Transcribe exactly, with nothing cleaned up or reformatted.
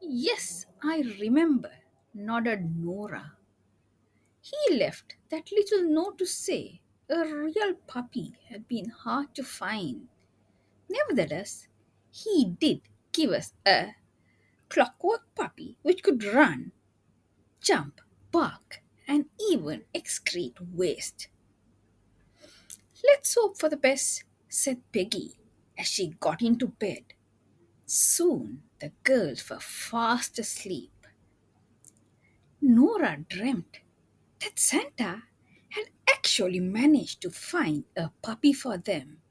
Yes, I remember, nodded Nora. He left that little note to say a real puppy had been hard to find. Nevertheless, he did give us a clockwork puppy which could run, jump, bark, and even excrete waste. Let's hope for the best, said Peggy as she got into bed. Soon the girls were fast asleep. Nora dreamt that Santa had actually managed to find a puppy for them.